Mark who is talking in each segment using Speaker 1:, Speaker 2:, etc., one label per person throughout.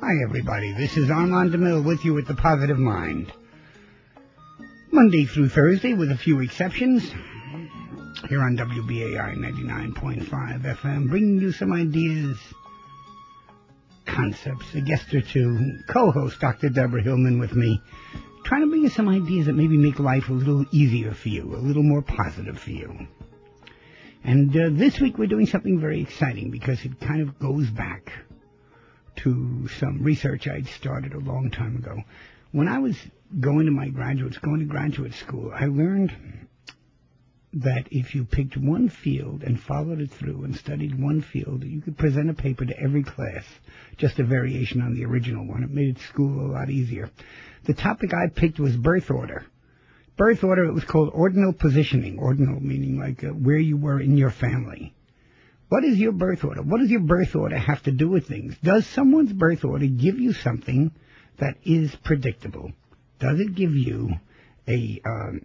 Speaker 1: Hi, everybody. This is Armand DeMille with you at The Positive Mind. Monday through Thursday, with a few exceptions, here on WBAI 99.5 FM, bringing you some ideas, concepts, a guest or two, co-host Dr. Deborah Hillman with me, trying to bring you some ideas that maybe make life a little easier for you, a little more positive for you. And this week we're doing something very exciting because it kind of goes back to some research I'd started a long time ago. When I was going to graduate school, I learned that if you picked one field and followed it through and studied one field, you could present a paper to every class, just a variation on the original one. It made school a lot easier. The topic I picked was birth order. Birth order, it was called ordinal positioning. Ordinal meaning like where you were in your family. What is your birth order? What does your birth order have to do with things? Does someone's birth order give you something that is predictable? Does it give you a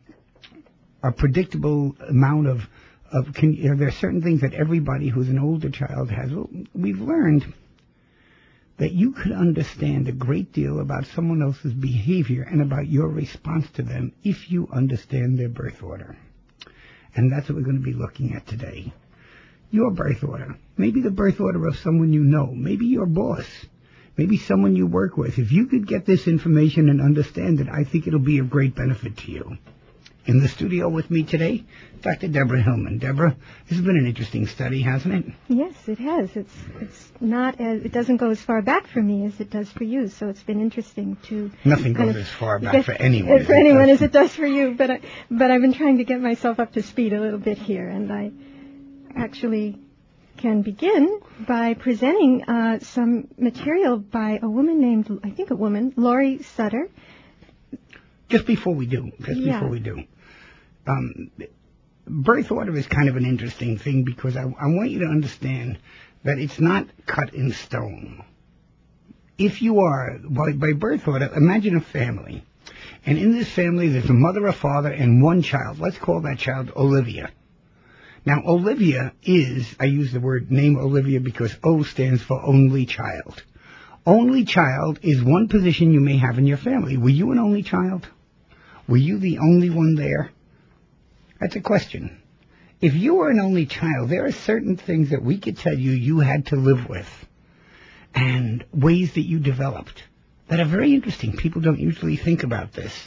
Speaker 1: predictable amount of there are certain things that everybody who's an older child has. Well, we've learned that you could understand a great deal about someone else's behavior and about your response to them if you understand their birth order. And that's what we're going to be looking at today. Your birth order. Maybe the birth order of someone you know. Maybe your boss. Maybe someone you work with. If you could get this information and understand it, I think it'll be of great benefit to you. In the studio with me today, Dr. Deborah Hillman. Deborah, this has been an interesting study, hasn't it?
Speaker 2: Yes, it has. It doesn't go as far back for me as it does for you, so it's been interesting to...
Speaker 1: Nothing goes as far back for anyone.
Speaker 2: For anyone as it does for you, but I've been trying to get myself up to speed a little bit here, and I actually can begin by presenting some material by a woman named, Laurie Sutter.
Speaker 1: Just before we do, birth order is kind of an interesting thing because I want you to understand that it's not cut in stone. If you are, by birth order, imagine a family. And in this family, there's a mother, a father, and one child. Let's call that child Olivia. Now, Olivia is, I use the word name Olivia because O stands for only child. Only child is one position you may have in your family. Were you an only child? Were you the only one there? That's a question. If you were an only child, there are certain things that we could tell you had to live with and ways that you developed that are very interesting. People don't usually think about this.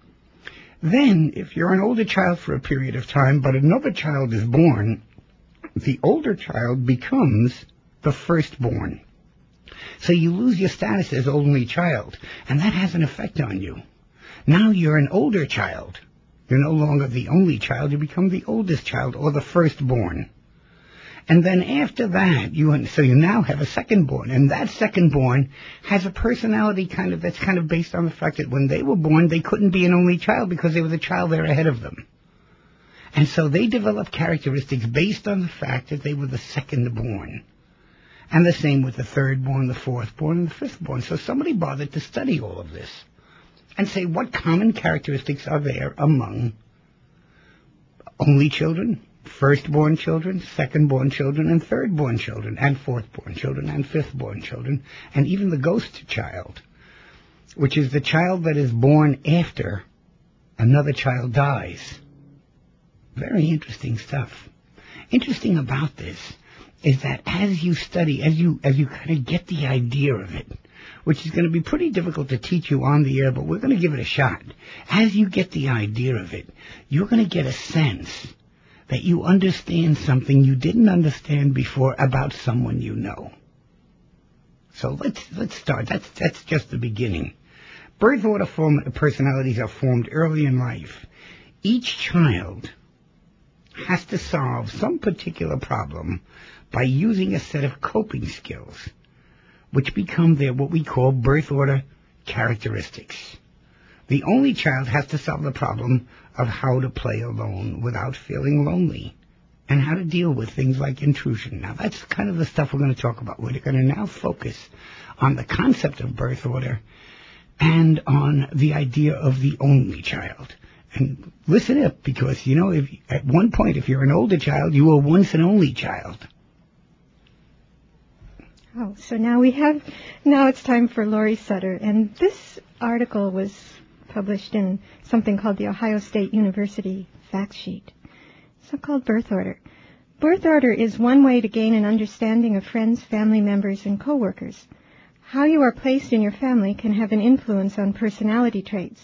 Speaker 1: Then, if you're an older child for a period of time, but another child is born, the older child becomes the firstborn. So you lose your status as only child, and that has an effect on you. Now you're an older child. You're no longer the only child, you become the oldest child, or the firstborn. And then after that, you now have a secondborn, and that secondborn has a personality that's kind of based on the fact that when they were born, they couldn't be an only child because they were the child there ahead of them. And so they developed characteristics based on the fact that they were the secondborn. And the same with the thirdborn, the fourthborn, and the fifthborn. So somebody bothered to study all of this and say what common characteristics are there among only children, firstborn children, secondborn children, and thirdborn children, and fourthborn children, and fifthborn children, and even the ghost child, which is the child that is born after another child dies. Very interesting stuff. Interesting about this is that as you study, as you kind of get the idea of it, which is going to be pretty difficult to teach you on the air, but we're going to give it a shot. As you get the idea of it, you're going to get a sense that you understand something you didn't understand before about someone you know. So let's start. That's just the beginning. Birth order personalities are formed early in life. Each child has to solve some particular problem by using a set of coping skills, which become their what we call birth order characteristics. The only child has to solve the problem of how to play alone without feeling lonely and how to deal with things like intrusion. Now, that's kind of the stuff we're going to talk about. We're going to now focus on the concept of birth order and on the idea of the only child. And listen up, because, if at one point, if you're an older child, you were once an only child.
Speaker 2: Oh, so now it's time for Lori Sutter. And this article was published in something called the Ohio State University Fact Sheet. So called birth order. Birth order is one way to gain an understanding of friends, family members, and coworkers. How you are placed in your family can have an influence on personality traits.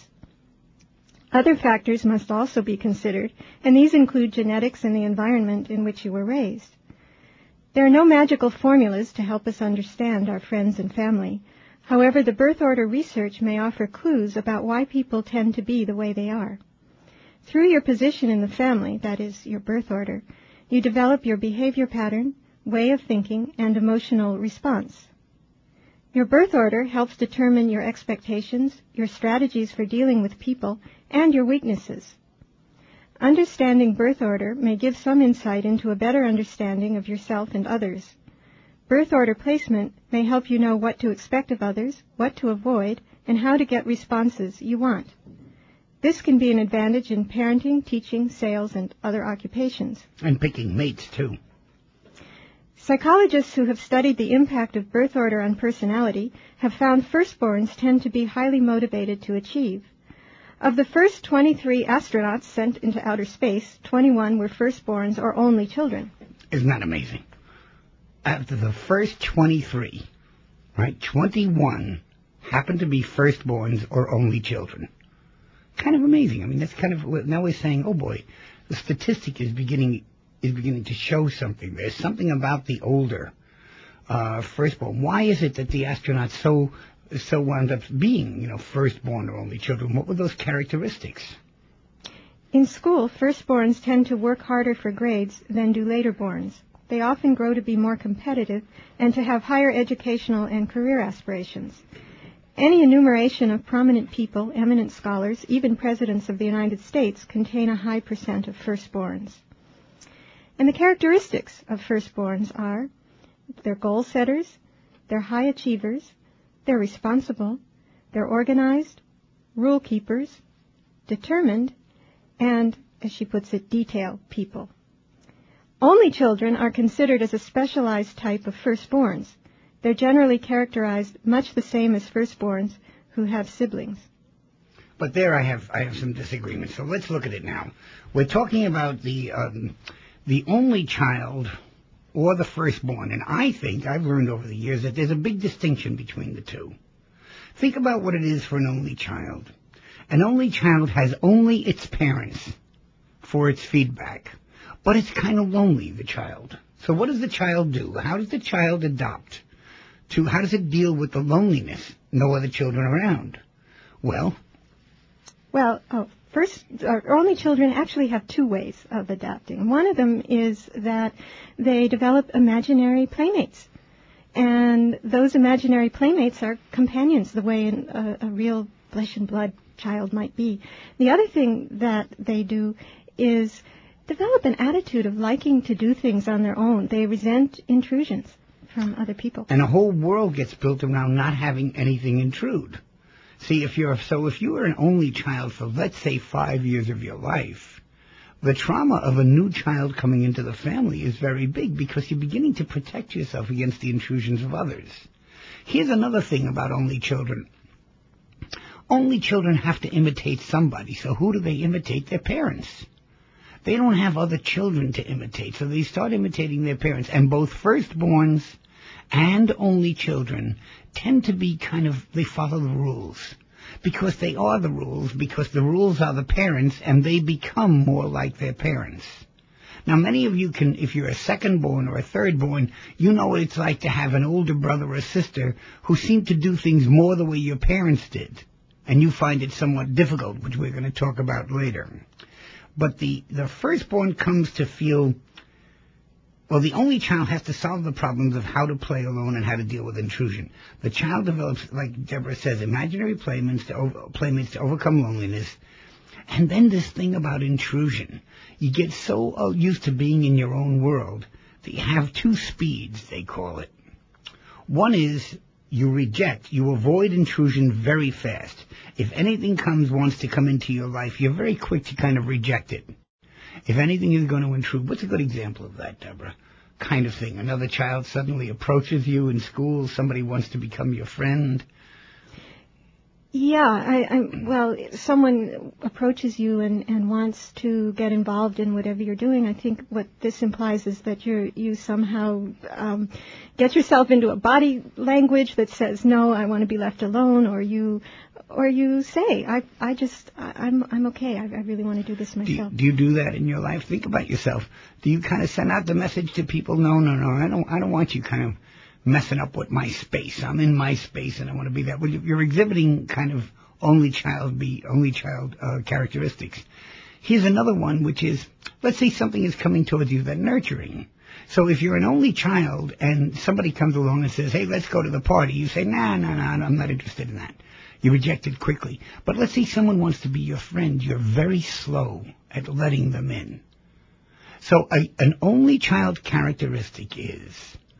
Speaker 2: Other factors must also be considered, and these include genetics and the environment in which you were raised. There are no magical formulas to help us understand our friends and family. However, the birth order research may offer clues about why people tend to be the way they are. Through your position in the family, that is, your birth order, you develop your behavior pattern, way of thinking, and emotional response. Your birth order helps determine your expectations, your strategies for dealing with people, and your weaknesses. Understanding birth order may give some insight into a better understanding of yourself and others. Birth order placement may help you know what to expect of others, what to avoid, and how to get responses you want. This can be an advantage in parenting, teaching, sales, and other occupations.
Speaker 1: And picking mates, too.
Speaker 2: Psychologists who have studied the impact of birth order on personality have found firstborns tend to be highly motivated to achieve. Of the first 23 astronauts sent into outer space, 21 were firstborns or only children.
Speaker 1: Isn't that amazing? After the first 23, right, 21 happened to be firstborns or only children. Kind of amazing. I mean, that's kind of, now we're saying, oh boy, the statistic is beginning to show something. There's something about the older firstborn. Why is it that the astronauts so wound up being, firstborn or only children? What were those characteristics?
Speaker 2: In school, firstborns tend to work harder for grades than do laterborns. They often grow to be more competitive and to have higher educational and career aspirations. Any enumeration of prominent people, eminent scholars, even presidents of the United States contain a high percent of firstborns. And the characteristics of firstborns are they're goal setters, they're high achievers, they're responsible, they're organized, rule keepers, determined, and, as she puts it, detail people. Only children are considered as a specialized type of firstborns. They're generally characterized much the same as firstborns who have siblings.
Speaker 1: But there I have some disagreements. So let's look at it now. We're talking about the only child or the firstborn, and I think I've learned over the years that there's a big distinction between the two. Think about what it is for an only child. An only child has only its parents for its feedback, but it's kind of lonely, the child. So what does the child do? How does the child adapt to, how does it deal with the loneliness? No other children around.
Speaker 2: First, only children actually have two ways of adapting. One of them is that they develop imaginary playmates. And those imaginary playmates are companions, the way a real flesh and blood child might be. The other thing that they do is develop an attitude of liking to do things on their own. They resent intrusions from other people.
Speaker 1: And a whole world gets built around not having anything intrude. See, if you were an only child for, let's say, 5 years of your life, the trauma of a new child coming into the family is very big because you're beginning to protect yourself against the intrusions of others. Here's another thing about only children. Only children have to imitate somebody, so who do they imitate? Their parents. They don't have other children to imitate, so they start imitating their parents. And both firstborns and only children tend to be they follow the rules. Because they are the rules, because the rules are the parents, and they become more like their parents. Now, many of you can, if you're a second-born or a third-born, you know what it's like to have an older brother or sister who seem to do things more the way your parents did. And you find it somewhat difficult, which we're going to talk about later. But the firstborn comes to feel, the only child has to solve the problems of how to play alone and how to deal with intrusion. The child develops, like Deborah says, imaginary playmates to overcome loneliness. And then this thing about intrusion. You get so used to being in your own world that you have two speeds, they call it. One is you avoid intrusion very fast. If anything wants to come into your life, you're very quick to kind of reject it. If anything is going to intrude, what's a good example of that, Deborah? kind of thing? Another child suddenly approaches you in school, somebody wants to become your friend.
Speaker 2: Yeah, well, someone approaches you and wants to get involved in whatever you're doing. I think what this implies is that you somehow get yourself into a body language that says, no, I want to be left alone, or you say, I'm okay. I really want to do this myself.
Speaker 1: Do you do that in your life? Think about yourself. Do you kind of send out the message to people? No, I don't want you kind of messing up with my space. I'm in my space and I want to be that. Well, you're exhibiting kind of only child characteristics. Here's another one, which is, let's say something is coming towards you that's nurturing. So if you're an only child and somebody comes along and says, hey, let's go to the party, you say, nah, I'm not interested in that. You reject it quickly. But let's say someone wants to be your friend. You're very slow at letting them in. So an only child characteristic is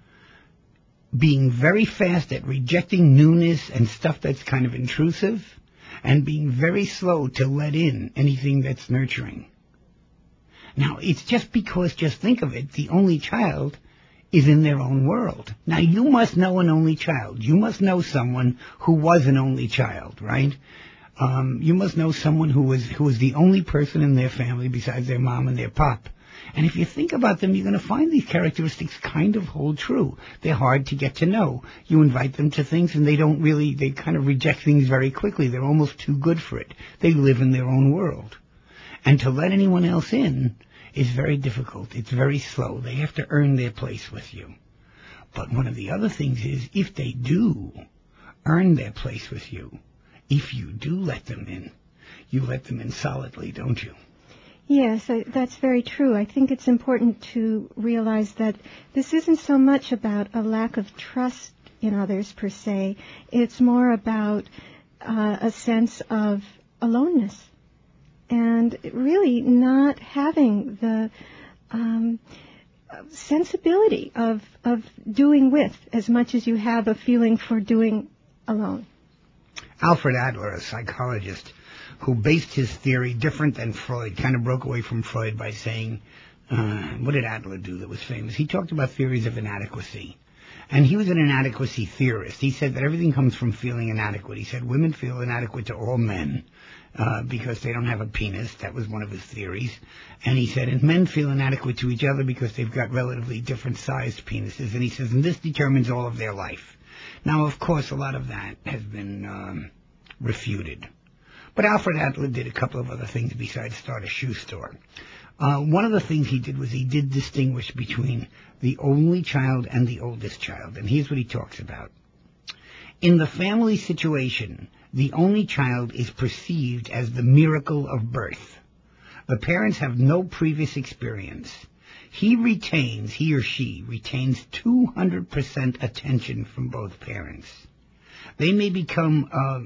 Speaker 1: being very fast at rejecting newness and stuff that's kind of intrusive, and being very slow to let in anything that's nurturing. Now, it's just think of it, the only child is in their own world. Now, you must know an only child. You must know someone who was an only child, right? You must know someone who was the only person in their family besides their mom and their pop. And if you think about them, you're going to find these characteristics kind of hold true. They're hard to get to know. You invite them to things and they kind of reject things very quickly. They're almost too good for it. They live in their own world. And to let anyone else in is very difficult. It's very slow. They have to earn their place with you. But one of the other things is, if they do earn their place with you, if you do let them in, you let them in solidly, don't you?
Speaker 2: Yes, that's very true. I think it's important to realize that this isn't so much about a lack of trust in others per se. It's more about a sense of aloneness and really not having the sensibility of doing with as much as you have a feeling for doing alone.
Speaker 1: Alfred Adler, a psychologist, who based his theory different than Freud, kind of broke away from Freud by saying, what did Adler do that was famous? He talked about theories of inadequacy. And he was an inadequacy theorist. He said that everything comes from feeling inadequate. He said women feel inadequate to all men because they don't have a penis. That was one of his theories. And he said, and men feel inadequate to each other because they've got relatively different sized penises. And he says, and this determines all of their life. Now, of course, a lot of that has been refuted. But Alfred Adler did a couple of other things besides start a shoe store. One of the things he did was he did distinguish between the only child and the oldest child. And here's what he talks about. In the family situation, the only child is perceived as the miracle of birth. The parents have no previous experience. He or she retains 200% attention from both parents. He may become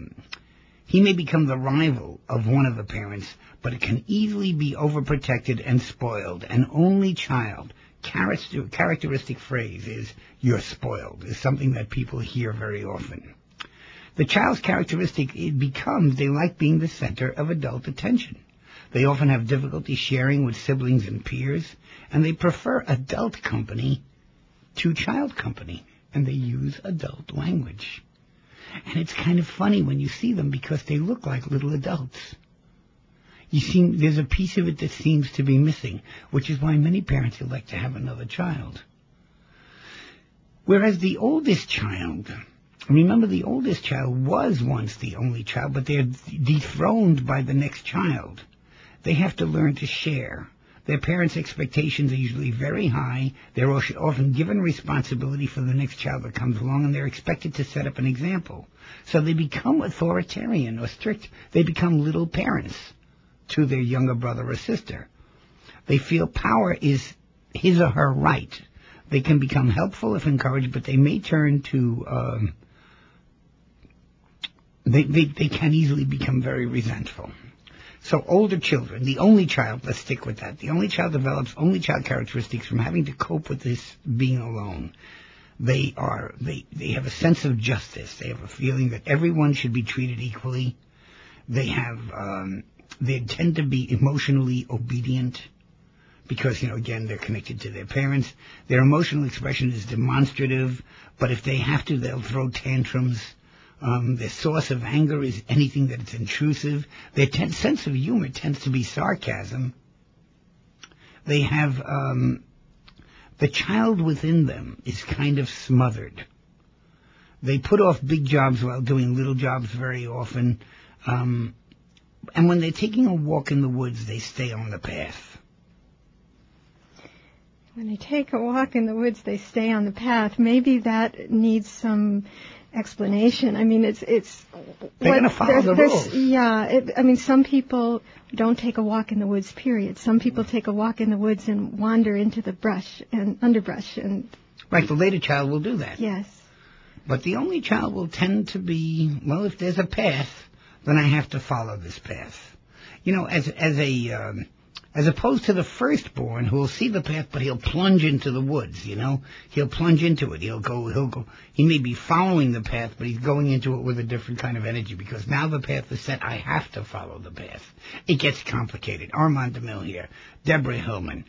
Speaker 1: the rival of one of the parents, but it can easily be overprotected and spoiled. An only child, characteristic phrase is, you're spoiled, is something that people hear very often. The child's characteristic, it becomes they like being the center of adult attention. They often have difficulty sharing with siblings and peers, and they prefer adult company to child company, and they use adult language. And it's kind of funny when you see them because they look like little adults. There's a piece of it that seems to be missing, which is why many parents would like to have another child. Whereas the oldest child, remember the oldest child was once the only child, but they're dethroned by the next child. They have to learn to share. Their parents' expectations are usually very high. They're often given responsibility for the next child that comes along, and they're expected to set up an example. So they become authoritarian or strict. They become little parents to their younger brother or sister. They feel power is his or her right. They can become helpful if encouraged, but they may turn to... They can easily become very resentful. So older children, the only child, let's stick with that. The only child develops only child characteristics from having to cope with this being alone. They have a sense of justice. They have a feeling that everyone should be treated equally. They tend to be emotionally obedient. because, again, they're connected to their parents. Their emotional expression is demonstrative, but if they have to, they'll throw tantrums. Their source of anger is anything that is intrusive. Their sense of humor tends to be sarcasm. They have, the child within them is kind of smothered. They put off big jobs while doing little jobs very often. And when they're taking a walk in the woods, they stay on the path.
Speaker 2: When they take a walk in the woods, they stay on the path. Maybe that needs some explanation. I mean,
Speaker 1: they're going to follow the rules.
Speaker 2: Yeah. Some people don't take a walk in the woods, period. Some people take a walk in the woods and wander into the brush and underbrush.
Speaker 1: Right, the later child will do that.
Speaker 2: Yes.
Speaker 1: But the only child will tend to be, well, if there's a path, then I have to follow this path. As opposed to the firstborn who will see the path, but he'll plunge into the woods, He'll plunge into it. He'll go. He may be following the path, but he's going into it with a different kind of energy because now the path is set. I have to follow the path. It gets complicated. Armand DeMille here. Deborah Hillman.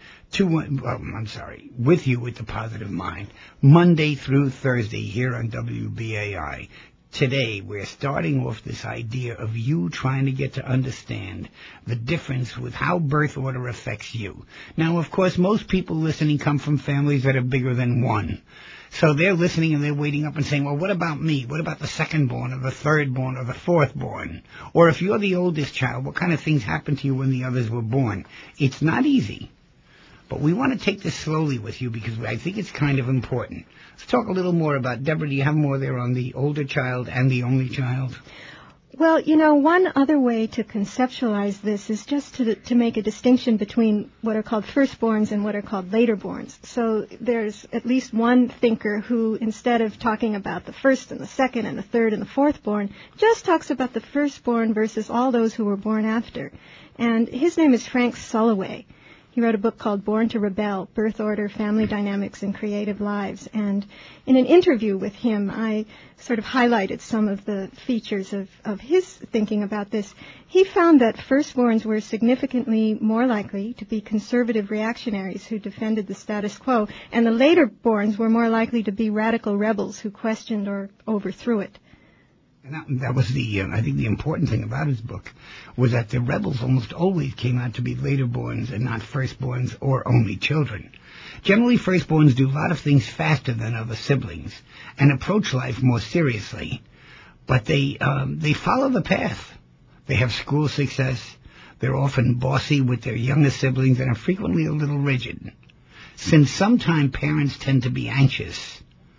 Speaker 1: With you with the Positive Mind. Monday through Thursday here on WBAI. Today, we're starting off this idea of you trying to get to understand the difference with how birth order affects you. Now, of course, most people listening come from families that are bigger than one. So they're listening and they're waiting up and saying, well, what about me? What about the second-born or the third-born or the fourth-born? Or if you're the oldest child, what kind of things happened to you when the others were born? It's not easy. But we want to take this slowly with you because I think it's kind of important. Let's talk a little more about, Deborah, do you have more there on the older child and the only child?
Speaker 2: Well, one other way to conceptualize this is just to make a distinction between what are called firstborns and what are called laterborns. So there's at least one thinker who, instead of talking about the first and the second and the third and the fourthborn, just talks about the firstborn versus all those who were born after. And his name is Frank Sulloway. He wrote a book called Born to Rebel, Birth Order, Family Dynamics, and Creative Lives. And in an interview with him, I sort of highlighted some of the features of his thinking about this. He found that firstborns were significantly more likely to be conservative reactionaries who defended the status quo, and the laterborns were more likely to be radical rebels who questioned or overthrew it.
Speaker 1: And that was I think the important thing about his book was that the rebels almost always came out to be laterborns and not firstborns or only children. Generally, firstborns do a lot of things faster than other siblings and approach life more seriously. But they follow the path. They have school success. They're often bossy with their younger siblings and are frequently a little rigid. Since sometime parents tend to be anxious,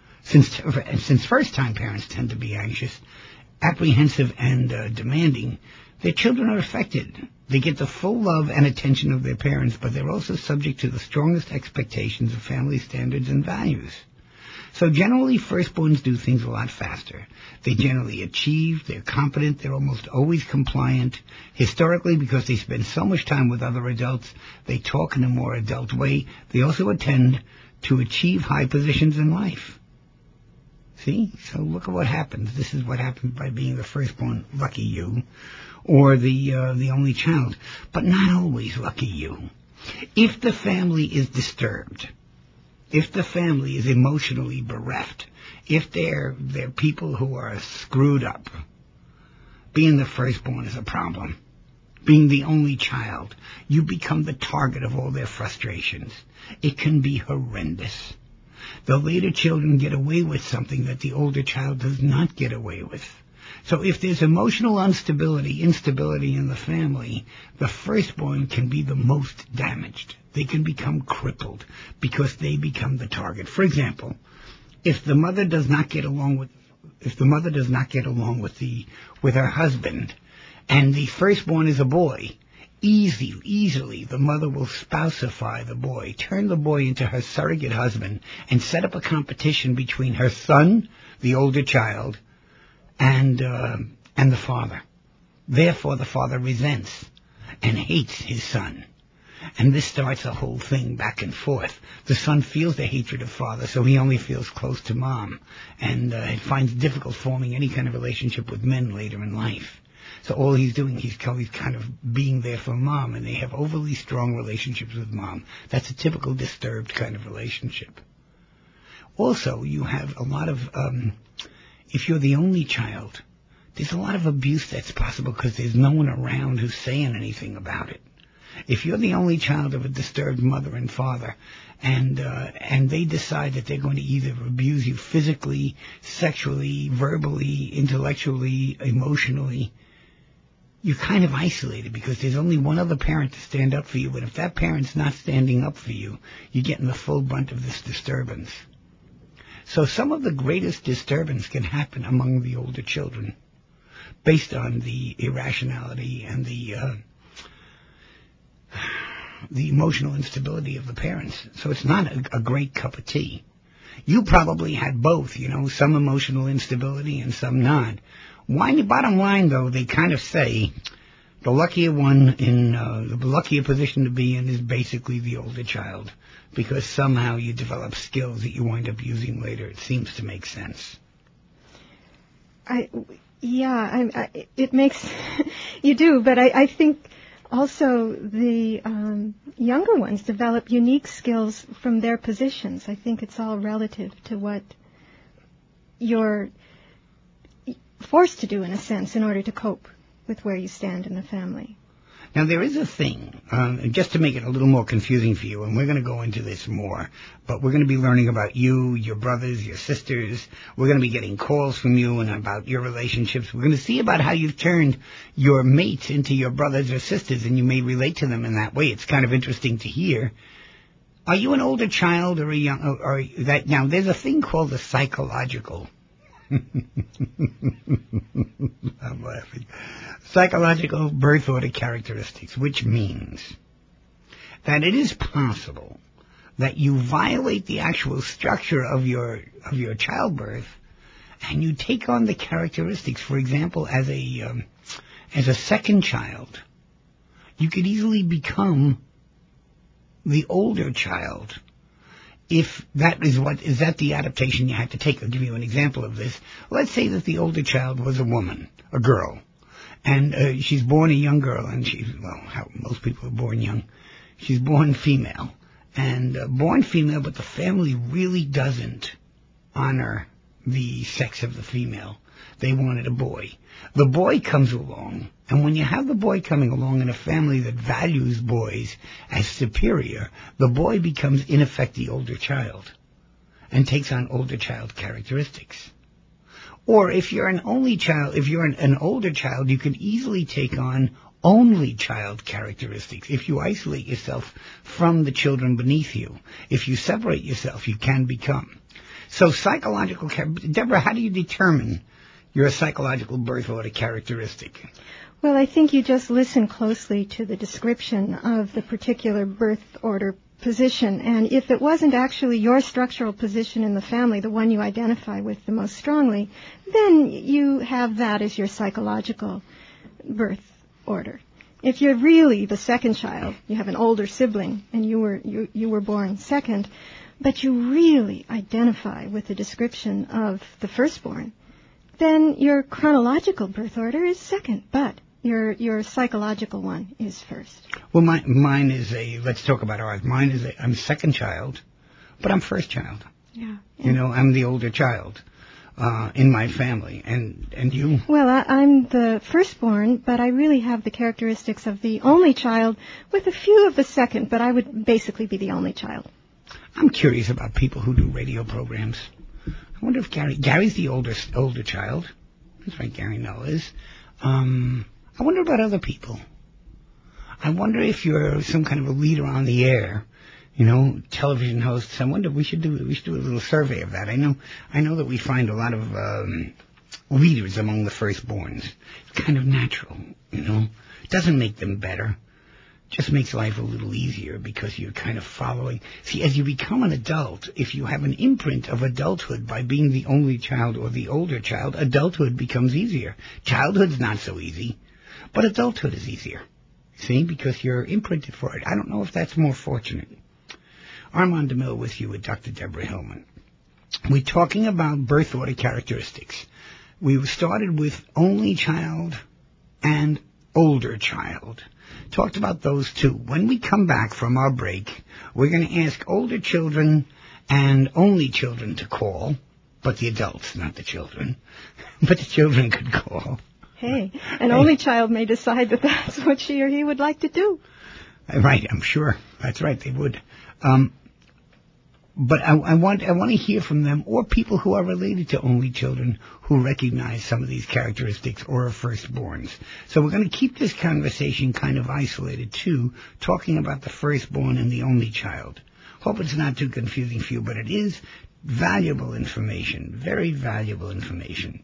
Speaker 1: since first-time parents tend to be anxious, apprehensive and demanding, their children are affected. They get the full love and attention of their parents, but they're also subject to the strongest expectations of family standards and values. So generally, firstborns do things a lot faster. They generally achieve, they're competent, they're almost always compliant. Historically, because they spend so much time with other adults, they talk in a more adult way. They also tend to achieve high positions in life. See? So look at what happens. This is what happens by being the firstborn, lucky you, or the only child. But not always lucky you. If the family is disturbed, if the family is emotionally bereft, if they're people who are screwed up, being the firstborn is a problem. Being the only child, you become the target of all their frustrations. It can be horrendous. The later children get away with something that the older child does not get away with. So if there's emotional instability in the family, the firstborn can be the most damaged. They can become crippled because they become the target. For example, if the mother does not get along with her husband, and the firstborn is a boy, easily the mother will spousify the boy, turn the boy into her surrogate husband, and set up a competition between her son, the older child, and the father. Therefore, the father resents and hates his son. And this starts a whole thing back and forth. The son feels the hatred of father, so he only feels close to mom, and finds it difficult forming any kind of relationship with men later in life. So all he's doing, he's kind of being there for mom, and they have overly strong relationships with mom. That's a typical disturbed kind of relationship. Also, you have a lot of, if you're the only child, there's a lot of abuse that's possible because there's no one around who's saying anything about it. If you're the only child of a disturbed mother and father, and they decide that they're going to either abuse you physically, sexually, verbally, intellectually, emotionally, you're kind of isolated because there's only one other parent to stand up for you, and if that parent's not standing up for you, you're getting the full brunt of this disturbance. So some of the greatest disturbance can happen among the older children based on the irrationality and the emotional instability of the parents. So it's not a great cup of tea. You probably had both, some emotional instability and some not. Bottom line, though, they kind of say the luckier one in the luckier position to be in is basically the older child, because somehow you develop skills that you wind up using later. It seems to make sense.
Speaker 2: It makes you do, but I think also the younger ones develop unique skills from their positions. I think it's all relative to what you're forced to do, in a sense, in order to cope with where you stand in the family.
Speaker 1: Now, there is a thing, just to make it a little more confusing for you, and we're going to go into this more, but we're going to be learning about you, your brothers, your sisters. We're going to be getting calls from you and about your relationships. We're going to see about how you've turned your mates into your brothers or sisters, and you may relate to them in that way. It's kind of interesting to hear. Are you an older child or a young, or that? Now, there's a thing called the psychological. I'm laughing. Psychological birth order characteristics, which means that it is possible that you violate the actual structure of your childbirth, and you take on the characteristics. For example, as a second child, you could easily become the older child. If that is that the adaptation you had to take? I'll give you an example of this. Let's say that the older child was a woman, a girl, and she's born a young girl, and how most people are born young. She's born female, but the family really doesn't honor the sex of the female. They wanted a boy. The boy comes along, and when you have the boy coming along in a family that values boys as superior, the boy becomes, in effect, the older child and takes on older child characteristics. Or if you're an only child, if you're an older child, you could easily take on only child characteristics. If you isolate yourself from the children beneath you, if you separate yourself, you can become. So psychological, Deborah, how do you determine your psychological birth order characteristic?
Speaker 2: Well, I think you just listen closely to the description of the particular birth order position, and if it wasn't actually your structural position in the family, the one you identify with the most strongly, then you have that as your psychological birth order. If you're really the second child, you have an older sibling, and you were born second, but you really identify with the description of the firstborn, then your chronological birth order is second, but your psychological one is first.
Speaker 1: Well, mine is let's talk about ours. Mine is I'm second child, but I'm first child.
Speaker 2: Yeah.
Speaker 1: I'm the older child in my family. And you?
Speaker 2: Well, I'm the firstborn, but I really have the characteristics of the only child with a few of the second, but I would basically be the only child.
Speaker 1: I'm curious about people who do radio programs. I wonder if Gary's the older child. That's right, Gary Null is. I wonder about other people. I wonder if you're some kind of a leader on the air, television hosts. I wonder we should do a little survey of that. I know that we find a lot of leaders among the firstborns. It's kind of natural, It doesn't make them better. Just makes life a little easier because you're kind of following. See, as you become an adult, if you have an imprint of adulthood by being the only child or the older child, adulthood becomes easier. Childhood's not so easy, but adulthood is easier. See, because you're imprinted for it. I don't know if that's more fortunate. Armand DeMille with you with Dr. Deborah Hillman. We're talking about birth order characteristics. We started with only child, and older child. Talked about those two. When we come back from our break, we're going to ask older children and only children to call, but the adults, not the children. But the children could call.
Speaker 2: Hey, an only child may decide that that's what she or he would like to do.
Speaker 1: Right, I'm sure. That's right, they would. But I want to hear from them, or people who are related to only children who recognize some of these characteristics, or are firstborns. So we're going to keep this conversation kind of isolated too, talking about the firstborn and the only child. Hope it's not too confusing for you, but it is valuable information, very valuable information,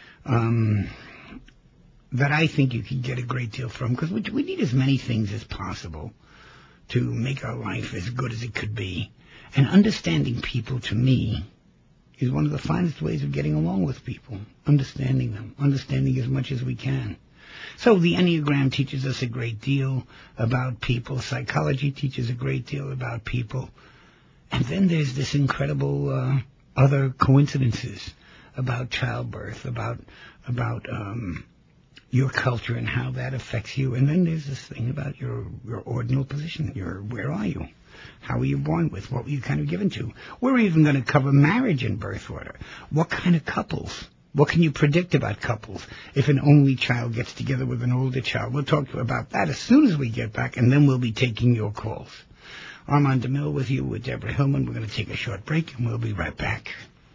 Speaker 1: that I think you can get a great deal from, because we need as many things as possible to make our life as good as it could be. And understanding people, to me, is one of the finest ways of getting along with people. Understanding them. Understanding as much as we can. So the Enneagram teaches us a great deal about people. Psychology teaches a great deal about people. And then there's this incredible other coincidences about childbirth, about your culture and how that affects you. And then there's this thing about your ordinal position. Where are you? How were you born with? What were you kind of given to? We're even going to cover marriage and birth order. What kind of couples? What can you predict about couples if an only child gets together with an older child? We'll talk about that as soon as we get back, and then we'll be taking your calls. Armand DeMille with you with Deborah Hillman. We're going to take a short break, and we'll be right back.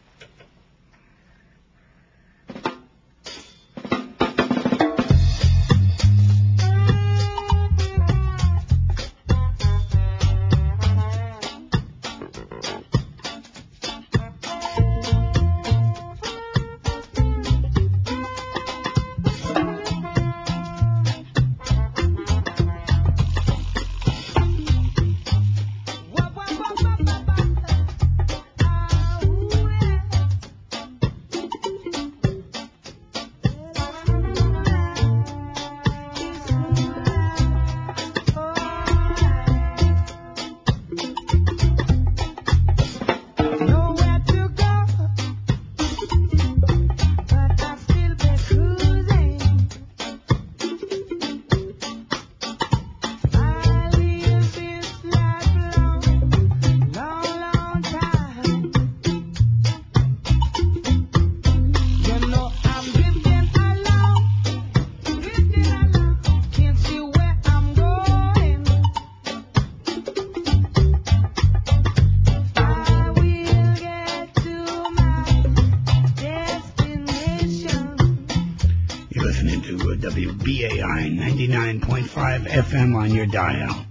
Speaker 1: WBAI 99.5 FM on your dial.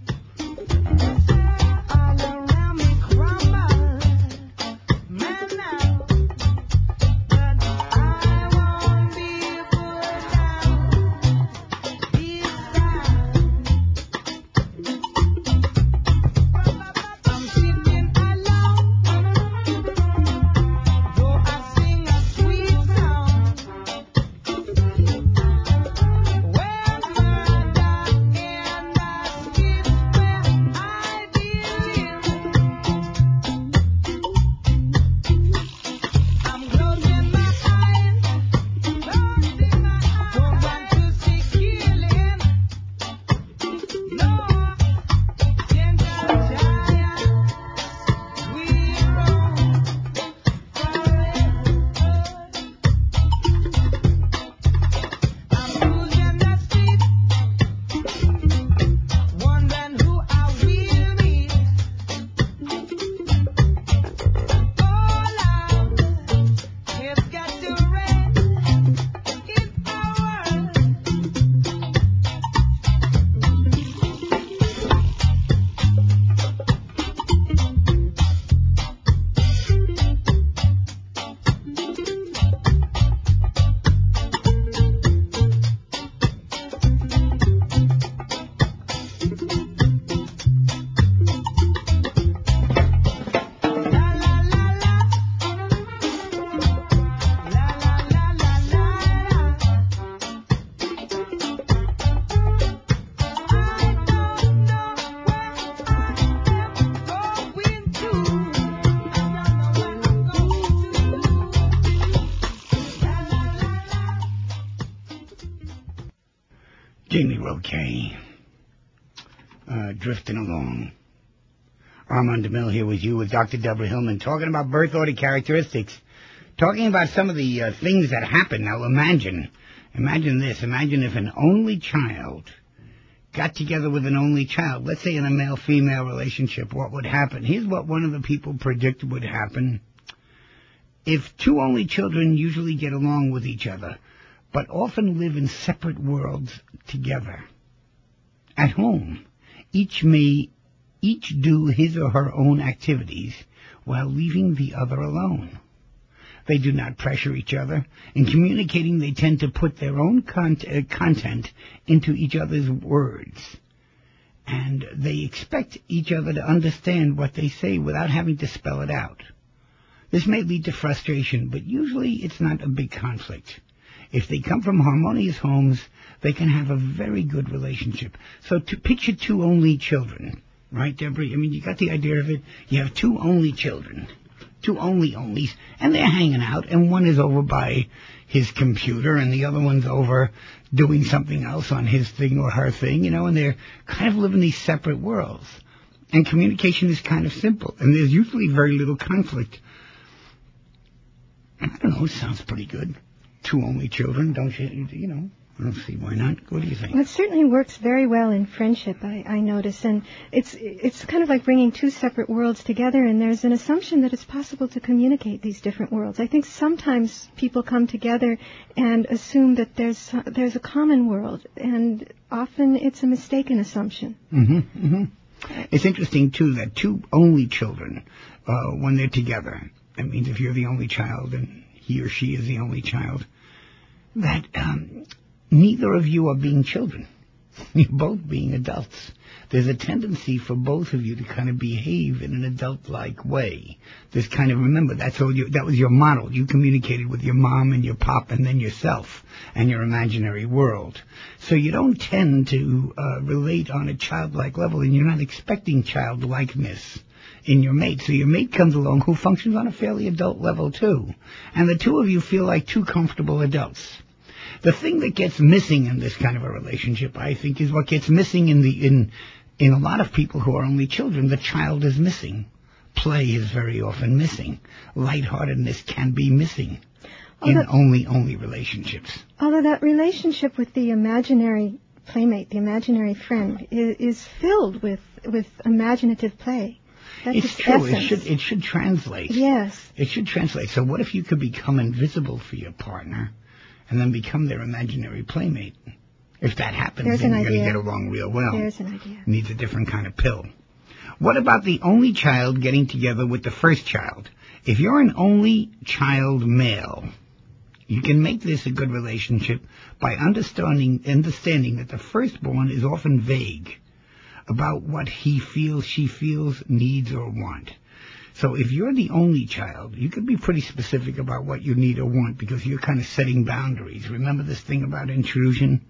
Speaker 1: Jamie Roque, drifting along. Armand DeMille here with you with Dr. Deborah Hillman, talking about birth order characteristics, talking about some of the things that happen. Now imagine this. Imagine if an only child got together with an only child, let's say in a male-female relationship, what would happen? Here's what one of the people predicted would happen. If two only children usually get along with each other, but often live in separate worlds together. At home, each do his or her own activities while leaving the other alone. They do not pressure each other. In communicating, they tend to put their own content into each other's words. And they expect each other to understand what they say without having to spell it out. This may lead to frustration, but usually it's not a big conflict. If they come from harmonious homes, they can have a very good relationship. So to picture two only children, right, Deborah? I mean, you got the idea of it? You have two only children, two onlys, and they're hanging out, and one is over by his computer, and the other one's over doing something else on his thing or her thing, and they're kind of living these separate worlds. And communication is kind of simple, and there's usually very little conflict. I don't know, it sounds pretty good. Two only children, don't you? I don't see why not. What do you think?
Speaker 2: Well, it certainly works very well in friendship, I notice. And it's kind of like bringing two separate worlds together, and there's an assumption that it's possible to communicate these different worlds. I think sometimes people come together and assume that there's a common world, and often it's a mistaken assumption.
Speaker 1: It's interesting, too, that two only children, when they're together, that means if you're the only child and he or she is the only child, that neither of you are being children. You're both being adults. There's a tendency for both of you to kind of behave in an adult-like way. There's kind of, remember, that was your model. You communicated with your mom and your pop and then yourself and your imaginary world. So you don't tend to relate on a childlike level, and you're not expecting childlikeness in your mate. So your mate comes along who functions on a fairly adult level too. And the two of you feel like two comfortable adults. The thing that gets missing in this kind of a relationship, I think, is what gets missing in a lot of people who are only children. The child is missing. Play is very often missing. Lightheartedness can be missing in only relationships.
Speaker 2: Although that relationship with the imaginary playmate, the imaginary friend, is filled with imaginative play. That's
Speaker 1: it's true. It should translate.
Speaker 2: Yes.
Speaker 1: It should translate. So what if you could become invisible for your partner and then become their imaginary playmate? If that happens, then you're going to get along real well.
Speaker 2: There's an idea.
Speaker 1: Needs a different kind of pill. What about the only child getting together with the first child? If you're an only child male, you can make this a good relationship by understanding that the firstborn is often vague about what he feels, she feels, needs, or want. So if you're the only child, you could be pretty specific about what you need or want because you're kind of setting boundaries. Remember this thing about intrusion?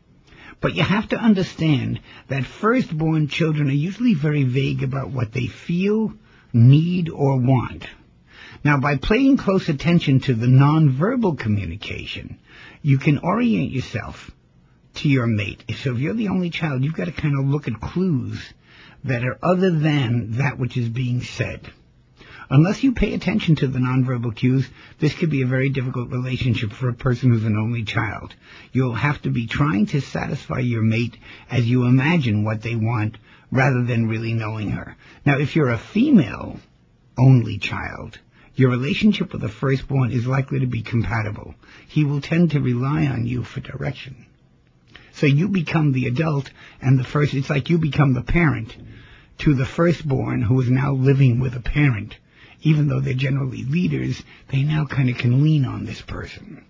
Speaker 1: But you have to understand that firstborn children are usually very vague about what they feel, need, or want. Now, by paying close attention to the nonverbal communication, you can orient yourself to your mate. So if you're the only child, you've got to kind of look at clues that are other than that which is being said. Unless you pay attention to the nonverbal cues, this could be a very difficult relationship for a person who's an only child. You'll have to be trying to satisfy your mate as you imagine what they want rather than really knowing her. Now, if you're a female only child, your relationship with the firstborn is likely to be compatible. He will tend to rely on you for direction. So you become the adult, and it's like you become the parent to the firstborn who is now living with a parent. Even though they're generally leaders, they now kind of can lean on this person.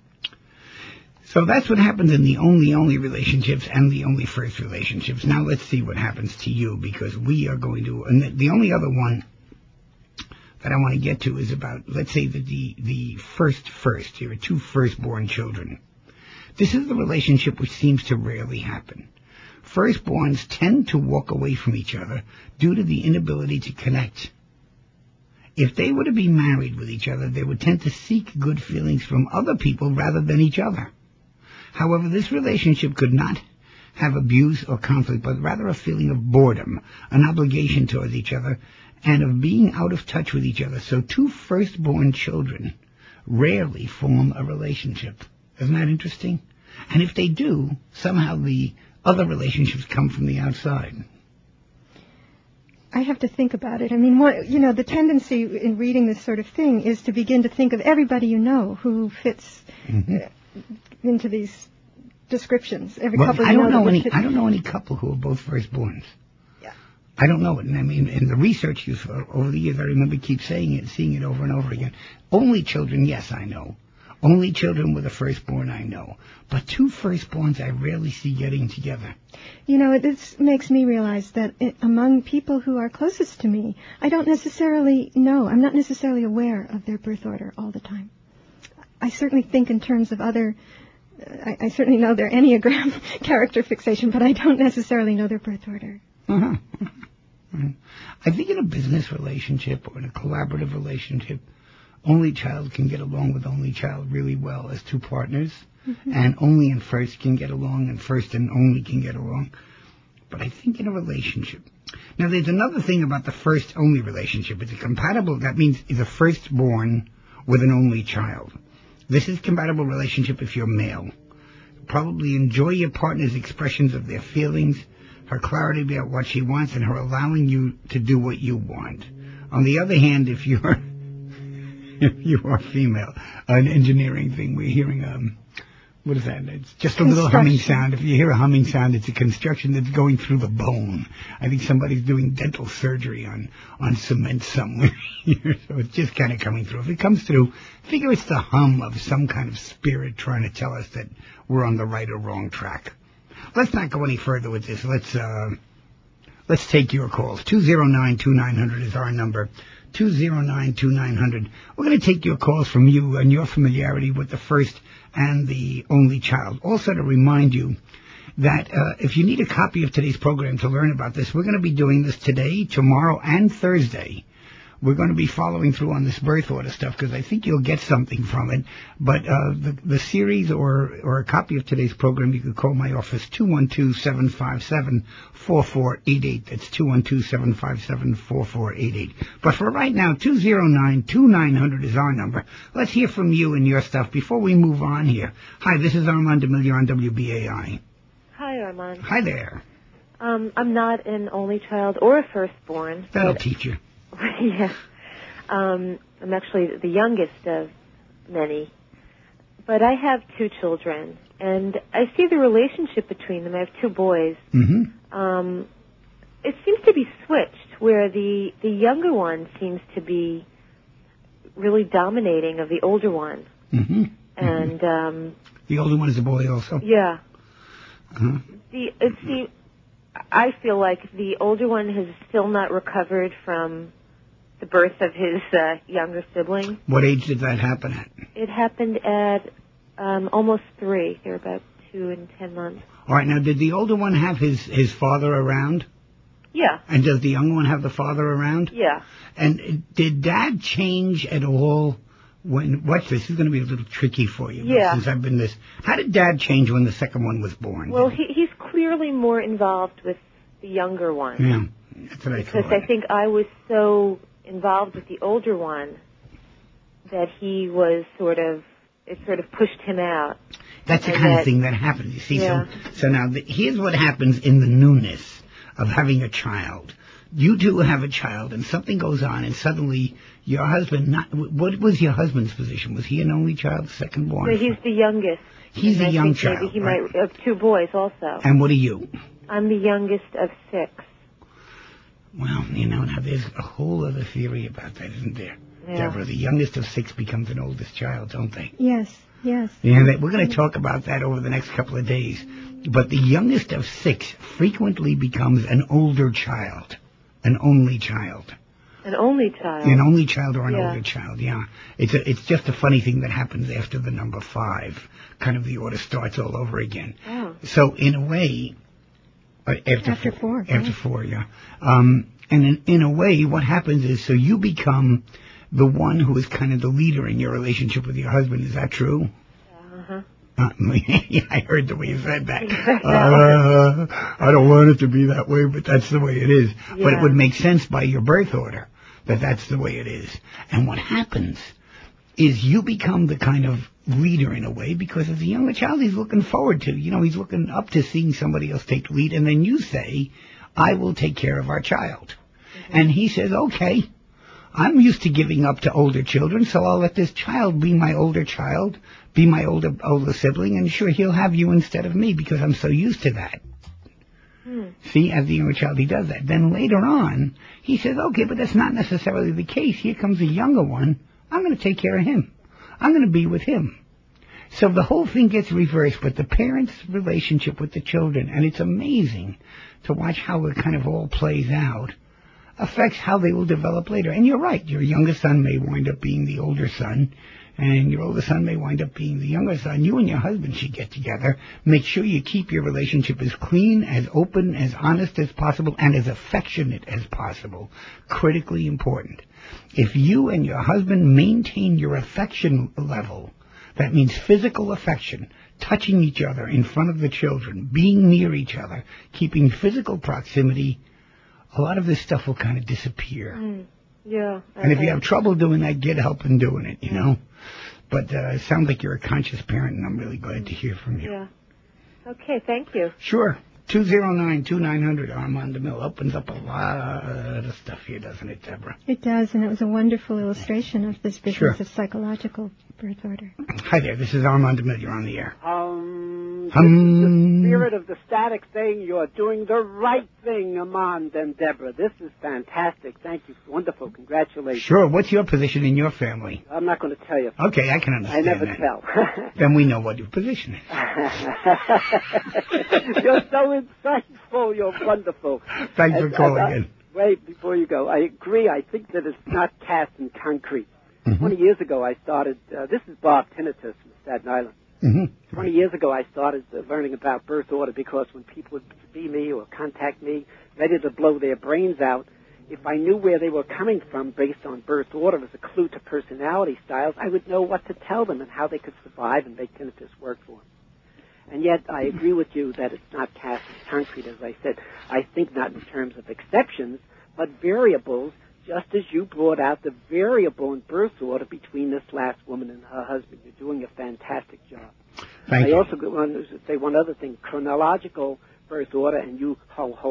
Speaker 1: So that's what happens in the only relationships and the only first relationships. Now let's see what happens to you, because we are going to, and the only other one that I want to get to is about, let's say that the first, here are two firstborn children. This is the relationship which seems to rarely happen. Firstborns tend to walk away from each other due to the inability to connect. If they were to be married with each other, they would tend to seek good feelings from other people rather than each other. However, this relationship could not have abuse or conflict, but rather a feeling of boredom, an obligation towards each other, and of being out of touch with each other. So two firstborn children rarely form a relationship. Isn't that interesting? And if they do, somehow the other relationships come from the outside.
Speaker 2: I have to think about it. I mean, the tendency in reading this sort of thing is to begin to think of everybody you know who fits into these descriptions. Every couple
Speaker 1: I don't know any couple who are both firstborns.
Speaker 2: Yeah.
Speaker 1: I don't know it. And I mean, in the research use over the years, I remember seeing it over and over again. Only children, yes, I know. Only children with a firstborn, I know. But two firstborns, I rarely see getting together.
Speaker 2: This makes me realize that among people who are closest to me, I don't necessarily know. I'm not necessarily aware of their birth order all the time. I certainly think in terms of other... I certainly know their Enneagram character fixation, but I don't necessarily know their birth order.
Speaker 1: Uh-huh. I think in a business relationship or in a collaborative relationship, only child can get along with only child really well as two partners, and only and first can get along, and first and only can get along. But I think in a relationship... Now, there's another thing about the first-only relationship. It's a compatible... That means it's a firstborn with an only child. This is a compatible relationship if you're male. Probably enjoy your partner's expressions of their feelings, her clarity about what she wants, and her allowing you to do what you want. On the other hand, if you are female, an engineering thing, we're hearing, what is that? It's just a little humming sound. If you hear a humming sound, it's a construction that's going through the bone. I think somebody's doing dental surgery on cement somewhere here, so it's just kind of coming through. If it comes through, figure it's the hum of some kind of spirit trying to tell us that we're on the right or wrong track. Let's not go any further with this. Let's take your calls. 209-2900 is our number. 209-2900. We're going to take your calls from you and your familiarity with the first and the only child. Also to remind you that if you need a copy of today's program to learn about this, we're going to be doing this today, tomorrow, and Thursday. We're going to be following through on this birth order stuff because I think you'll get something from it. But the series or a copy of today's program, you could call my office, 212-757-4488. That's 212-757-4488. But for right now, 209-2900 is our number. Let's hear from you and your stuff before we move on here. Hi, this is Armand DeMille on WBAI.
Speaker 3: Hi, Armand.
Speaker 1: Hi there.
Speaker 3: I'm not an only child or a firstborn.
Speaker 1: That'll teach you.
Speaker 3: Yeah. I'm actually the youngest of many. But I have two children, and I see the relationship between them. I have two boys.
Speaker 1: Mm-hmm.
Speaker 3: It seems to be switched, where the younger one seems to be really dominating of the older one.
Speaker 1: Mm-hmm.
Speaker 3: And
Speaker 1: the older one is a boy also?
Speaker 3: Yeah.
Speaker 1: Uh-huh.
Speaker 3: I feel like the older one has still not recovered from the birth of his younger sibling.
Speaker 1: What age did that happen at?
Speaker 3: It happened at almost 3. They're about 2 and 10 months.
Speaker 1: All right, now, did the older one have his father around?
Speaker 3: Yeah.
Speaker 1: And does the younger one have the father around?
Speaker 3: Yeah.
Speaker 1: And did Dad change at all when... Watch this. This is going to be a little tricky for you.
Speaker 3: Yeah.
Speaker 1: Since I've been this... How did Dad change when the second one was born?
Speaker 3: Well, he's clearly more involved with the younger one.
Speaker 1: Yeah, that's what I thought.
Speaker 3: Because I think I was so involved with the older one that he was it sort of pushed him out.
Speaker 1: That's the kind of thing that happens, you see.
Speaker 3: Yeah.
Speaker 1: So now, here's what happens in the newness of having a child. You two have a child, and something goes on, and suddenly your husband... What was your husband's position? Was he an only child, second born?
Speaker 3: So he's the youngest.
Speaker 1: He's a young child,
Speaker 3: maybe he
Speaker 1: right?
Speaker 3: might have 2 boys also.
Speaker 1: And what are you?
Speaker 3: I'm the youngest of 6.
Speaker 1: Well, now there's a whole other theory about that, isn't there?
Speaker 3: Yeah.
Speaker 1: Deborah, the youngest of 6 becomes an oldest child, don't they?
Speaker 2: Yes.
Speaker 1: Yeah, we're going to talk about that over the next couple of days. But the youngest of 6 frequently becomes an older child, an only child.
Speaker 3: An only child?
Speaker 1: An only child or an older child, yeah. It's just a funny thing that happens after the number 5. Kind of the order starts all over again.
Speaker 3: Oh.
Speaker 1: So in a way... After 4. After 4, yeah. And in a way, what happens is, so you become the one who is kind of the leader in your relationship with your husband. Is that true?
Speaker 3: Uh-huh.
Speaker 1: Yeah, I heard the way you said that. I don't want it to be that way, but that's the way it is.
Speaker 3: Yeah.
Speaker 1: But it would make sense by your birth order that that's the way it is. And what happens is you become the kind of leader in a way, because as a younger child, he's looking forward to, he's looking up to seeing somebody else take the lead. And then you say, I will take care of our child. Mm-hmm. And he says, okay, I'm used to giving up to older children, so I'll let this child be my older child, be my older sibling, and sure, he'll have you instead of me because I'm so used to that. See, as the younger child, he does that. Then later on, he says, okay, but that's not necessarily the case. Here comes a younger one. I'm going to take care of him. I'm going to be with him. So the whole thing gets reversed, but the parents' relationship with the children, and it's amazing to watch how it kind of all plays out, affects how they will develop later. And you're right, your younger son may wind up being the older son, and your older son may wind up being the younger son. You and your husband should get together. Make sure you keep your relationship as clean, as open, as honest as possible, and as affectionate as possible. Critically important. If you and your husband maintain your affection level, that means physical affection, touching each other in front of the children, being near each other, keeping physical proximity, a lot of this stuff will kind of disappear.
Speaker 3: Yeah.
Speaker 1: And if you have trouble doing that, get help in doing it, But it sounds like you're a conscious parent, and I'm really glad to hear from you.
Speaker 3: Yeah. Okay, thank you.
Speaker 1: Sure. 209-2900, Armand DeMille opens up a lot of stuff here, doesn't it, Deborah?
Speaker 2: It does, and it was a wonderful illustration of this business of psychological birth order.
Speaker 1: Hi there, this is Armand DeMille. You're on the air.
Speaker 4: This is the spirit of the static saying you're doing the right thing, Armand and Deborah. This is fantastic. Thank you. Wonderful. Congratulations.
Speaker 1: Sure. What's your position in your family?
Speaker 4: I'm not going to tell you.
Speaker 1: Okay, I can understand
Speaker 4: I never
Speaker 1: that.
Speaker 4: tell.
Speaker 1: Then we know what your position is.
Speaker 4: You're so insightful. You're wonderful.
Speaker 1: Thanks for calling in.
Speaker 4: Wait, before you go, I agree. I think that it's not cast in concrete. 20 years ago, I started, this is Bob Tinnitus from Staten Island. 20 years ago, I started learning about birth order because when people would see me or contact me ready to blow their brains out, if I knew where they were coming from based on birth order as a clue to personality styles, I would know what to tell them and how they could survive and make tinnitus work for them. And yet, I agree with you that it's not cast in concrete, as I said. I think not in terms of exceptions, but variables, just as you brought out the variable in birth order between this last woman and her husband. You're doing a fantastic job.
Speaker 1: Thank you.
Speaker 4: I also want to say one other thing. Chronological birth order and you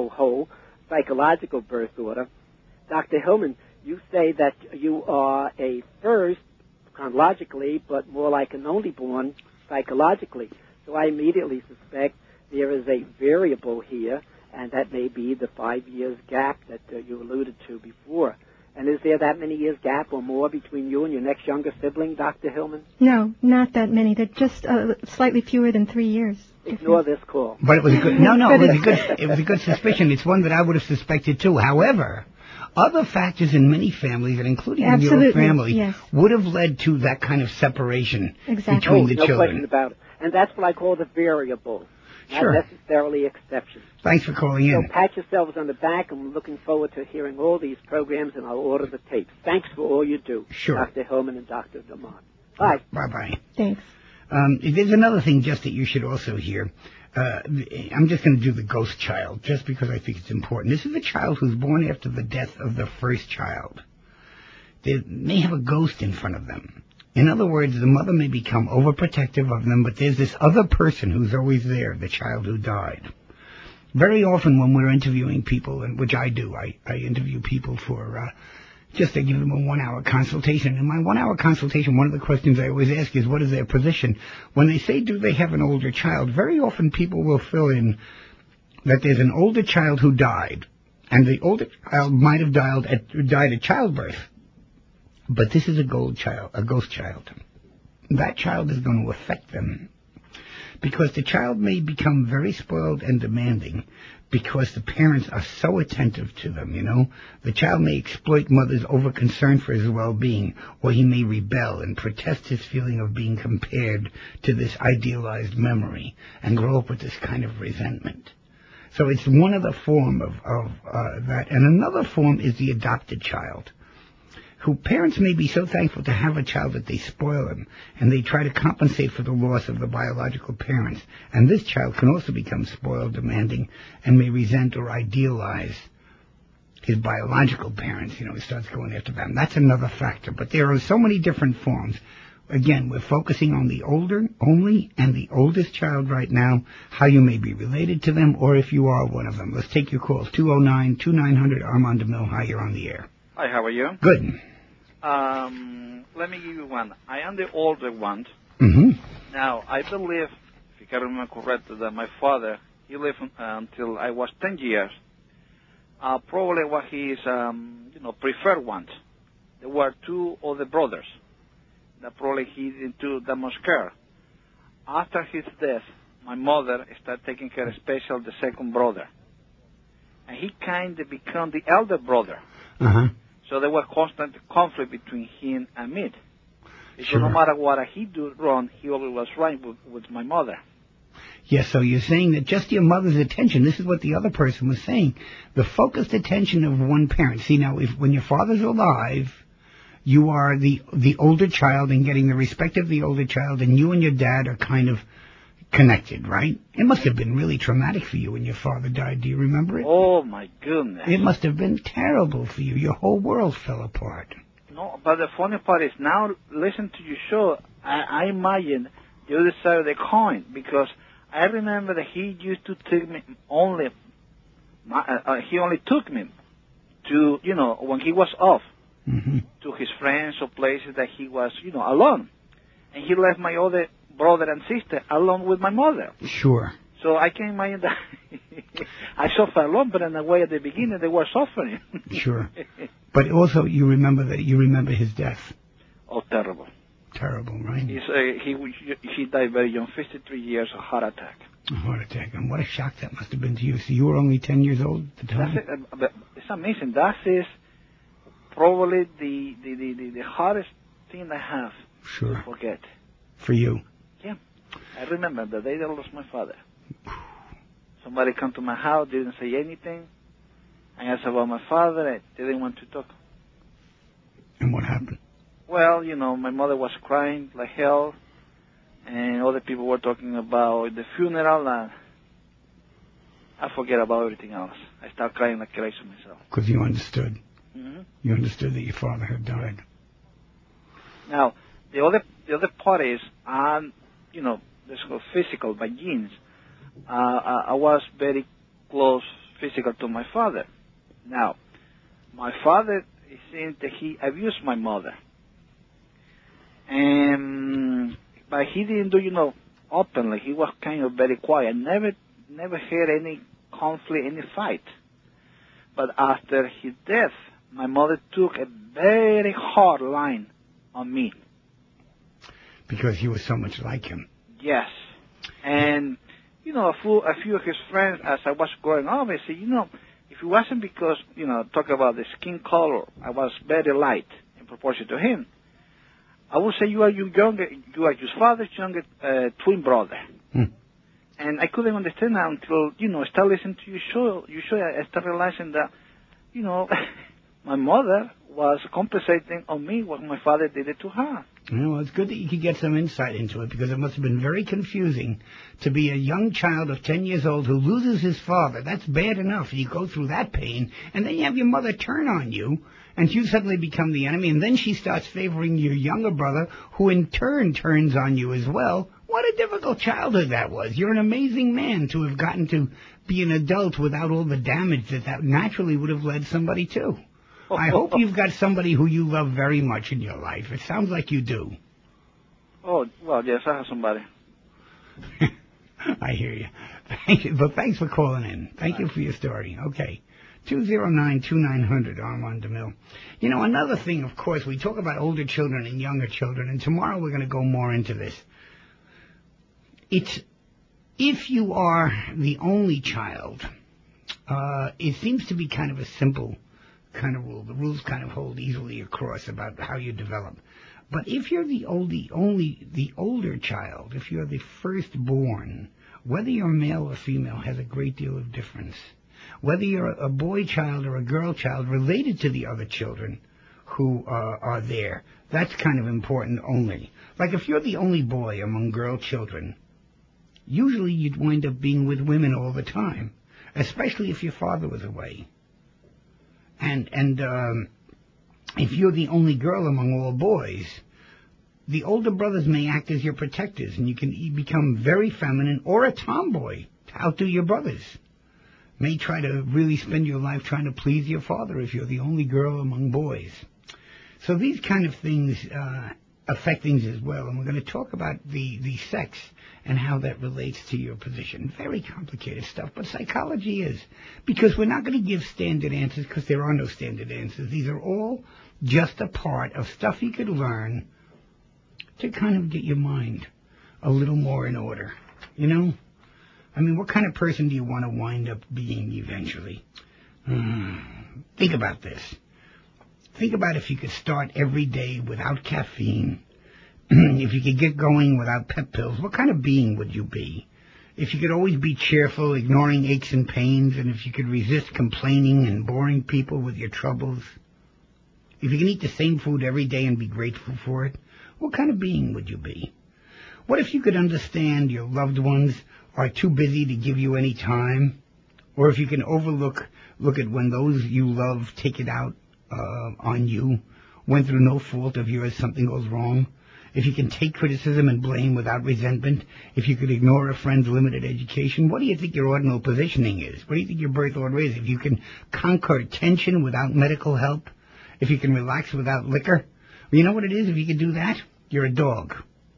Speaker 4: psychological birth order. Dr. Hillman, you say that you are a first chronologically, but more like an only born psychologically. So I immediately suspect there is a variable here, and that may be the 5 years gap that you alluded to before. And is there that many years gap or more between you and your next younger sibling, Dr. Hillman?
Speaker 2: No, not that many. They're just slightly fewer than 3 years.
Speaker 4: Ignore this call.
Speaker 1: But it was a good, it was a good suspicion. It's one that I would have suspected too. However, other factors in many families, and including in your family,
Speaker 2: yes,
Speaker 1: would have led to that kind of separation between the
Speaker 4: no
Speaker 1: children.
Speaker 4: No question about it. And that's what I call the variable, not necessarily exceptions.
Speaker 1: Thanks for calling in.
Speaker 4: So pat yourselves on the back. I'm looking forward to hearing all these programs, and I'll order the tapes. Thanks for all you do, Dr. Hillman and Dr. DeMont. Bye.
Speaker 1: Bye-bye.
Speaker 2: Thanks.
Speaker 1: There's another thing just that you should also hear. I'm just going to do the ghost child, just because I think it's important. This is a child who's born after the death of the first child. They may have a ghost in front of them. In other words, the mother may become overprotective of them, but there's this other person who's always there, the child who died. Very often when we're interviewing people, and which I do, I interview people for just to give them a 1-hour consultation. In my 1-hour consultation, one of the questions I always ask is, what is their position? When they say, do they have an older child, very often people will fill in that there's an older child who died, and the older child might have died at childbirth. But this is a ghost child. That child is going to affect them, because the child may become very spoiled and demanding because the parents are so attentive to them, The child may exploit mother's over-concern for his well-being, or he may rebel and protest his feeling of being compared to this idealized memory and grow up with this kind of resentment. So it's one other form of that. And another form is the adopted child. who parents may be so thankful to have a child that they spoil him, and they try to compensate for the loss of the biological parents. And this child can also become spoiled, demanding, and may resent or idealize his biological parents. He starts going after them. That's another factor. But there are so many different forms. Again, we're focusing on the older only and the oldest child right now, how you may be related to them, or if you are one of them. Let's take your calls. 209-2900, Armand DeMille. Hi, you're on the air.
Speaker 5: Hi, how are you?
Speaker 1: Good.
Speaker 5: Let me give you one. I am the older one.
Speaker 1: Mm-hmm.
Speaker 5: Now, I believe, if you can remember correctly, that my father, he lived until I was 10 years. Probably what his, preferred ones. There were two older brothers that probably he didn't do that much care. After his death, my mother started taking care, especially the second brother. And he kind of became the elder brother.
Speaker 1: Uh-huh.
Speaker 5: So there was constant conflict between him and me.
Speaker 1: Sure.
Speaker 5: So no matter what he do wrong, he always was right with my mother.
Speaker 1: Yes, so you're saying that just your mother's attention, this is what the other person was saying, the focused attention of one parent. See, now, when your father's alive, you are the older child and getting the respect of the older child, and you and your dad are kind of connected, right? It must have been really traumatic for you when your father died. Do you remember it?
Speaker 5: Oh, my goodness.
Speaker 1: It must have been terrible for you. Your whole world fell apart.
Speaker 5: No, but the funny part is now, listen to your show, I imagine the other side of the coin, because I remember that he used to take me he only took me to, when he was off,
Speaker 1: mm-hmm.
Speaker 5: to his friends or places that he was, alone. And he left my other brother and sister alone with my mother.
Speaker 1: Sure.
Speaker 5: So I can imagine that I suffered alone, but in a way at the beginning they were suffering.
Speaker 1: Sure. But also you remember his death.
Speaker 5: Oh, terrible.
Speaker 1: Terrible, right?
Speaker 5: He died very young, 53 years, a heart attack.
Speaker 1: A heart attack. And what a shock that must have been to you. So you were only 10 years old at the time?
Speaker 5: It's amazing. That is probably the hardest thing I have to forget.
Speaker 1: For you?
Speaker 5: Yeah. I remember the day that I lost my father. Somebody come to my house, didn't say anything. I asked about my father. They didn't want to talk.
Speaker 1: And what happened?
Speaker 5: Well, my mother was crying like hell, and other people were talking about the funeral, and I forget about everything else. I start crying like crazy myself.
Speaker 1: Because you understood.
Speaker 5: Mm-hmm.
Speaker 1: You understood that your father had died.
Speaker 5: Now, the other part is, this whole physical, by genes. I was very close physical to my father. Now, my father, it seems that he abused my mother. But he didn't do, openly. He was kind of very quiet. Never had any conflict, any fight. But after his death, my mother took a very hard line on me.
Speaker 1: Because you were so much like him.
Speaker 5: Yes. And, a few of his friends, as I was growing up, they said, if it wasn't because, talk about the skin color, I was very light in proportion to him. I would say you are your father's younger twin brother.
Speaker 1: Hmm.
Speaker 5: And I couldn't understand that until, I started listening to your show. I started realizing that, my mother was compensating on me what my father did it to her.
Speaker 1: Well, it's good that you could get some insight into it, because it must have been very confusing to be a young child of 10 years old who loses his father. That's bad enough. You go through that pain, and then you have your mother turn on you, and you suddenly become the enemy, and then she starts favoring your younger brother, who in turn turns on you as well. What a difficult childhood that was. You're an amazing man to have gotten to be an adult without all the damage that naturally would have led somebody to. I hope you've got somebody who you love very much in your life. It sounds like you do.
Speaker 5: Oh, well, yes, I have somebody.
Speaker 1: I hear you. Thank you. But thanks for calling in. Thank you for your story. Okay. 209-2900, Armand DeMille. Another thing, of course, we talk about older children and younger children, and tomorrow we're going to go more into this. If you are the only child, it seems to be kind of a simple kind of rule. The rules kind of hold easily across about how you develop. But if you're the older child, if you're the firstborn, whether you're male or female has a great deal of difference. Whether you're a boy child or a girl child related to the other children who are there. That's kind of important only. Like if you're the only boy among girl children, usually you'd wind up being with women all the time, especially if your father was away. And if you're the only girl among all boys, the older brothers may act as your protectors, and you can become very feminine or a tomboy to outdo your brothers. May try to really spend your life trying to please your father if you're the only girl among boys. So these kind of things affect things as well, and we're going to talk about the sex and how that relates to your position. Very complicated stuff, but psychology is, because we're not going to give standard answers because there are no standard answers. These are all just a part of stuff you could learn to kind of get your mind a little more in order, you know? I mean, what kind of person do you want to wind up being eventually? Think about this. Think about if you could start every day without caffeine, if you could get going without pep pills, what kind of being would you be? If you could always be cheerful, ignoring aches and pains, and if you could resist complaining and boring people with your troubles, if you can eat the same food every day and be grateful for it, what kind of being would you be? What if you could understand your loved ones are too busy to give you any time? Or if you can look at when those you love take it out on you, when through no fault of yours something goes wrong? If you can take criticism and blame without resentment? If you could ignore a friend's limited education? What do you think your ordinal positioning is? What do you think your birth order is? If you can conquer tension without medical help? If you can relax without liquor? You know what it is? If you can do that, you're a dog.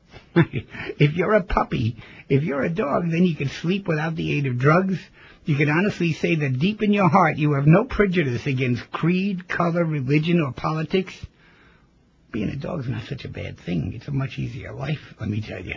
Speaker 1: If you're a puppy, if you're a dog, then you can sleep without the aid of drugs. You can honestly say that deep in your heart you have no prejudice against creed, color, religion, or politics. Being a dog's not such a bad thing. It's a much easier life, let me tell you.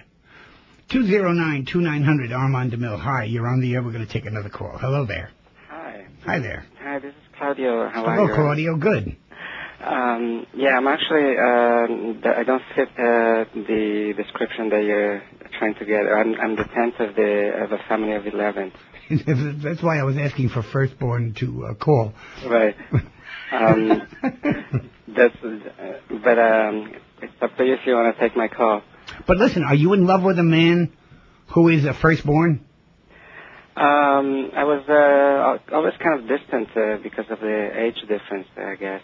Speaker 1: 209-2900, Armand DeMille. Hi, you're on the air. We're going to take another call. Hello there.
Speaker 6: Hi.
Speaker 1: Hi there.
Speaker 6: Hi, this is Claudio. How are you?
Speaker 1: Hello, Claudio. Good.
Speaker 6: Yeah, I'm actually, I don't fit the description that you're trying to get. I'm the 10th of a family of 11.
Speaker 1: That's why I was asking for firstborn to call.
Speaker 6: Right. It's up to you if you want to take my call.
Speaker 1: But listen, are you in love with a man who is a firstborn?
Speaker 6: I was always kind of distant because of the age difference, I guess,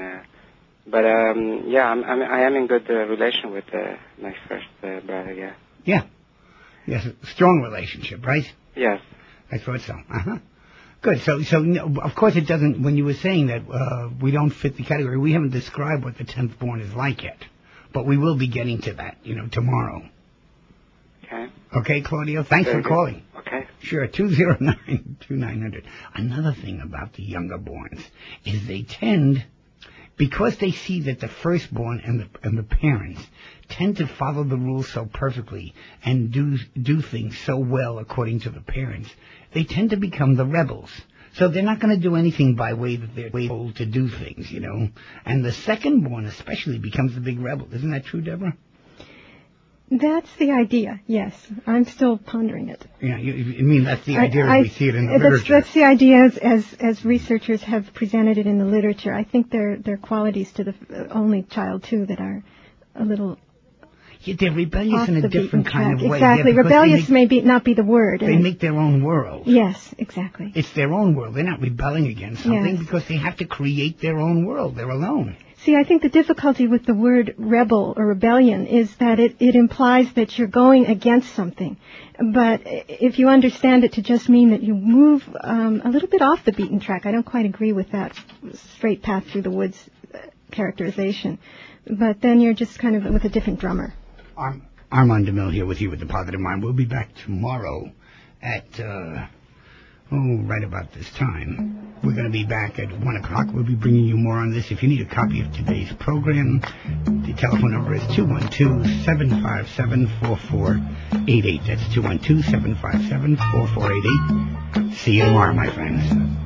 Speaker 6: yeah, I am in good relation with my first brother. Yeah.
Speaker 1: Yeah. Yes, strong relationship, right?
Speaker 6: Yes.
Speaker 1: I thought so. Good. So of course it doesn't. When you were saying that we don't fit the category, we haven't described what the 10th born is like yet, but we will be getting to that, tomorrow.
Speaker 6: Okay.
Speaker 1: Okay, Claudio. Thanks for calling.
Speaker 6: Okay.
Speaker 1: Sure. 209-2900. Another thing about the younger borns is they tend, because they see that the firstborn and the parents tend to follow the rules so perfectly and do things so well according to the parents, they tend to become the rebels. So they're not going to do anything by way that they're told to do things, And the secondborn especially becomes the big rebel. Isn't that true, Deborah?
Speaker 2: That's the idea, yes. I'm still pondering it.
Speaker 1: Yeah, you mean that's the idea as we see it in the literature?
Speaker 2: That's the idea as researchers have presented it in the literature. I think there are qualities to the only child, too, that are a little...
Speaker 1: Yeah, they're rebellious in a different kind of way.
Speaker 2: Exactly.
Speaker 1: Yeah,
Speaker 2: rebellious may not be the word.
Speaker 1: They make their own world.
Speaker 2: Yes, exactly.
Speaker 1: It's their own world. They're not rebelling against something because they have to create their own world. They're alone.
Speaker 2: See, I think the difficulty with the word rebel or rebellion is that it implies that you're going against something. But if you understand it to just mean that you move a little bit off the beaten track, I don't quite agree with that straight path through the woods characterization. But then you're just kind of with a different drummer.
Speaker 1: Armand DeMille here with you with The Positive Mind. We'll be back tomorrow at... right about this time. We're going to be back at 1 o'clock. We'll be bringing you more on this. If you need a copy of today's program, the telephone number is 212-757-4488. That's 212-757-4488. See you tomorrow, my friends.